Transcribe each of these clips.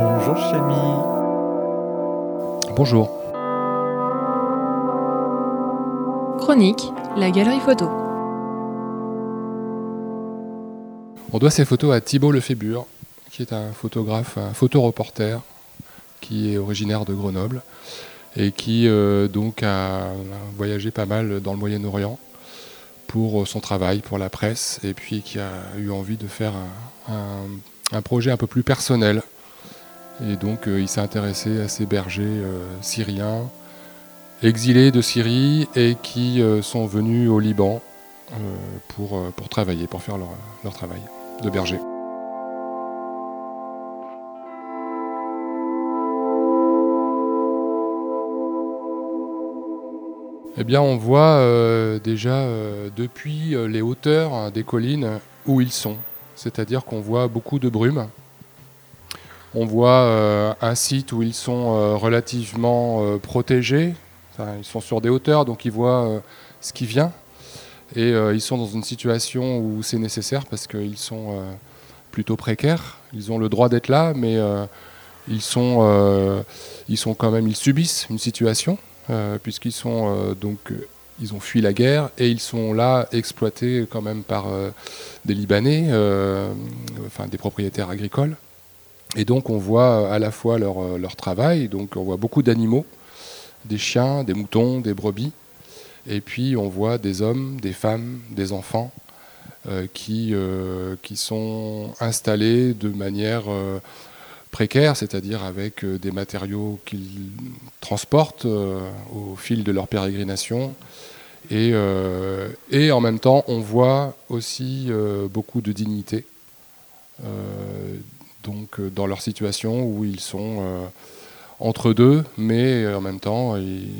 Bonjour Chami. Bonjour. Chronique, la galerie photo. On doit ces photos à Thibault Lefébure, qui est un photographe, un photoreporter, qui est originaire de Grenoble et qui donc a voyagé pas mal dans le Moyen-Orient pour son travail, pour la presse, et puis qui a eu envie de faire un projet un peu plus personnel. Et donc il s'est intéressé à ces bergers syriens, exilés de Syrie et qui sont venus au Liban pour travailler, pour faire leur travail de berger. Eh bien, on voit déjà depuis les hauteurs des collines où ils sont. C'est-à-dire qu'on voit beaucoup de brume. On voit un site où ils sont relativement protégés. Enfin, ils sont sur des hauteurs, donc ils voient ce qui vient. Et ils sont dans une situation où c'est nécessaire parce qu'ils sont plutôt précaires. Ils ont le droit d'être là, mais ils subissent une situation. Puisqu'ils sont ils ont fui la guerre et ils sont là exploités quand même par des Libanais, des propriétaires agricoles. Et donc on voit à la fois leur travail, donc on voit beaucoup d'animaux, des chiens, des moutons, des brebis, et puis on voit des hommes, des femmes, des enfants qui sont installés de manière précaires, c'est-à-dire avec des matériaux qu'ils transportent au fil de leur pérégrination. Et en même temps, on voit aussi beaucoup de dignité dans leur situation où ils sont entre deux, mais en même temps,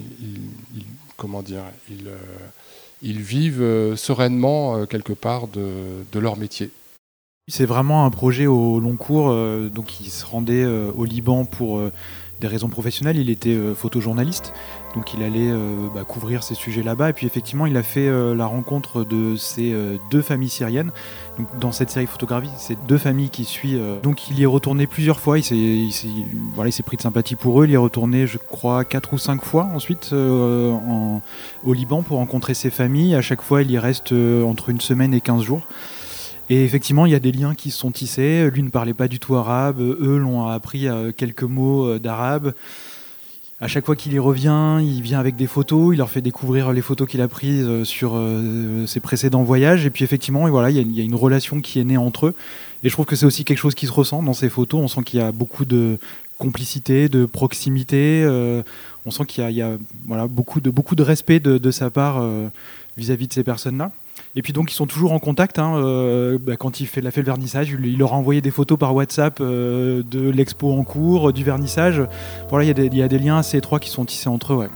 ils vivent sereinement quelque part de leur métier. C'est vraiment un projet au long cours, donc il se rendait au Liban pour des raisons professionnelles. Il était photojournaliste, donc il allait couvrir ces sujets là-bas. Et puis effectivement, il a fait la rencontre de ces deux familles syriennes. Donc dans cette série photographie, c'est deux familles qui suit. Donc il y est retourné plusieurs fois. Il s'est pris de sympathie pour eux. Il y est retourné, je crois, 4 ou 5 fois ensuite au Liban pour rencontrer ces familles. À chaque fois, il y reste entre une semaine et 15 jours. Et effectivement, il y a des liens qui se sont tissés. Lui ne parlait pas du tout arabe. Eux l'ont appris quelques mots d'arabe. À chaque fois qu'il y revient, il vient avec des photos. Il leur fait découvrir les photos qu'il a prises sur ses précédents voyages. Et puis effectivement, il y a une relation qui est née entre eux. Et je trouve que c'est aussi quelque chose qui se ressent dans ces photos. On sent qu'il y a beaucoup de complicité, de proximité. On sent qu'il y a beaucoup de respect de sa part vis-à-vis de ces personnes-là. Et puis donc ils sont toujours en contact. Quand il a fait le vernissage, il leur a envoyé des photos par WhatsApp de l'expo en cours, du vernissage. Voilà, il y a des liens assez étroits qui sont tissés entre eux. Ouais.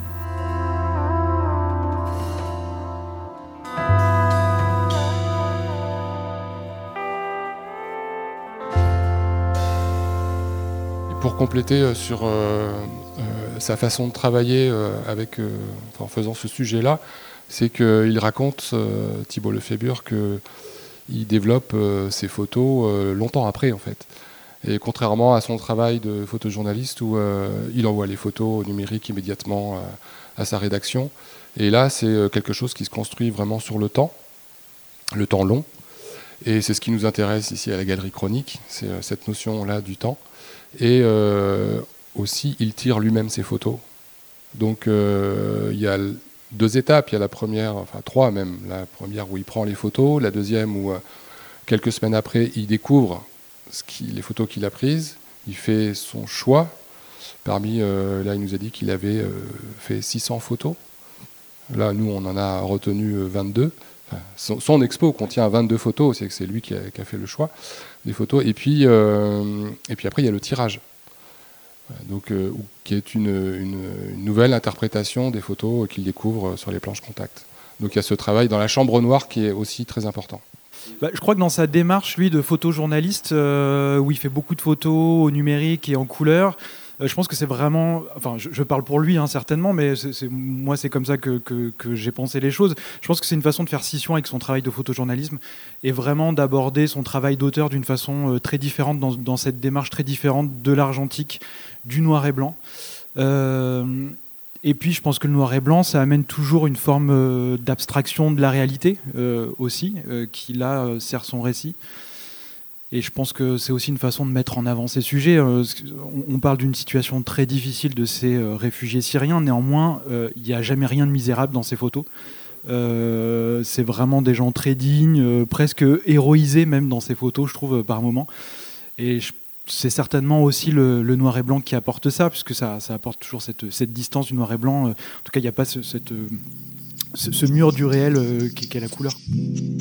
Pour compléter sur sa façon de travailler en faisant ce sujet-là, c'est qu'il raconte, Thibault Lefébure, qu'il développe ses photos longtemps après, en fait. Et contrairement à son travail de photojournaliste où il envoie les photos numériques immédiatement à sa rédaction. Et là, c'est quelque chose qui se construit vraiment sur le temps long. Et c'est ce qui nous intéresse ici à la Galerie Chronique, c'est cette notion-là du temps. Et aussi, il tire lui-même ses photos. Donc, il y a 2 étapes. Il y a la première, enfin 3 même. La première où il prend les photos, la deuxième où quelques semaines après, il découvre les photos qu'il a prises. Il fait son choix. Parmi, là, il nous a dit qu'il avait fait 600 photos. Là, nous, on en a retenu 22. Enfin, son expo contient 22 photos, c'est que c'est lui qui a fait le choix des photos. Et puis après, il y a le tirage. Donc, qui est une nouvelle interprétation des photos qu'il découvre sur les planches contact. Donc il y a ce travail dans la chambre noire qui est aussi très important. Je crois que dans sa démarche, lui, de photojournaliste, où il fait beaucoup de photos au numérique et en couleur, Je pense que c'est vraiment, enfin je parle pour lui certainement, mais moi c'est comme ça que j'ai pensé les choses. Je pense que c'est une façon de faire scission avec son travail de photojournalisme et vraiment d'aborder son travail d'auteur d'une façon très différente, dans cette démarche très différente de l'argentique, du noir et blanc. Et puis je pense que le noir et blanc, ça amène toujours une forme d'abstraction de la réalité aussi, qui là sert son récit. Et je pense que c'est aussi une façon de mettre en avant ces sujets. On parle d'une situation très difficile de ces réfugiés syriens. Néanmoins, il n'y a jamais rien de misérable dans ces photos. C'est vraiment des gens très dignes, presque héroïsés même dans ces photos, je trouve, par moments. Et c'est certainement aussi le noir et blanc qui apporte ça, puisque ça apporte toujours cette distance du noir et blanc. En tout cas, il n'y a pas ce mur du réel qu'est la couleur.